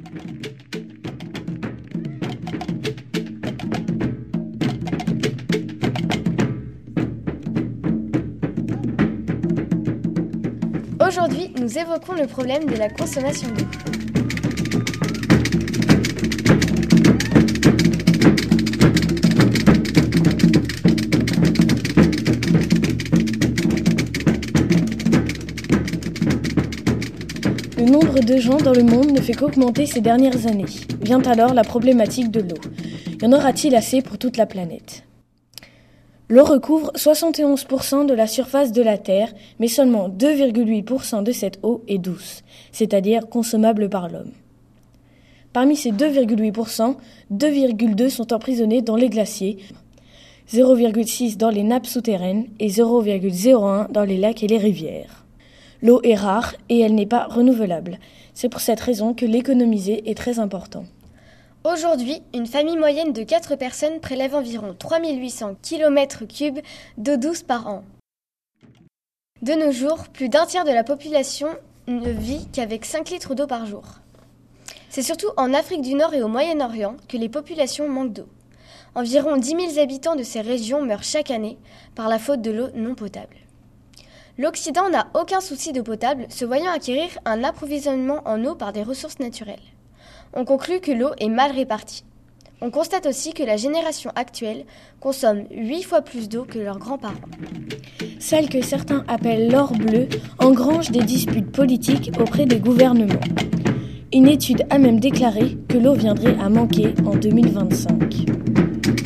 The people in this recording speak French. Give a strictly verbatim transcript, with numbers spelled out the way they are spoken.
Aujourd'hui, nous évoquons le problème de la consommation d'eau. Le nombre de gens dans le monde ne fait qu'augmenter ces dernières années. Vient alors la problématique de l'eau. Y en aura-t-il assez pour toute la planète ? L'eau recouvre soixante et onze pour cent de la surface de la Terre, mais seulement deux virgule huit pour cent de cette eau est douce, c'est-à-dire consommable par l'homme. Parmi ces deux virgule huit pour cent, deux virgule deux sont emprisonnés dans les glaciers, zéro virgule six dans les nappes souterraines et zéro virgule zéro un dans les lacs et les rivières. L'eau est rare et elle n'est pas renouvelable. C'est pour cette raison que l'économiser est très important. Aujourd'hui, une famille moyenne de quatre personnes prélève environ trois mille huit cents kilomètres cubes d'eau douce par an. De nos jours, plus d'un tiers de la population ne vit qu'avec cinq litres d'eau par jour. C'est surtout en Afrique du Nord et au Moyen-Orient que les populations manquent d'eau. Environ dix mille habitants de ces régions meurent chaque année par la faute de l'eau non potable. L'Occident n'a aucun souci d'eau potable, se voyant acquérir un approvisionnement en eau par des ressources naturelles. On conclut que l'eau est mal répartie. On constate aussi que la génération actuelle consomme huit fois plus d'eau que leurs grands-parents. Celle que certains appellent l'or bleu engrange des disputes politiques auprès des gouvernements. Une étude a même déclaré que l'eau viendrait à manquer en deux mille vingt-cinq.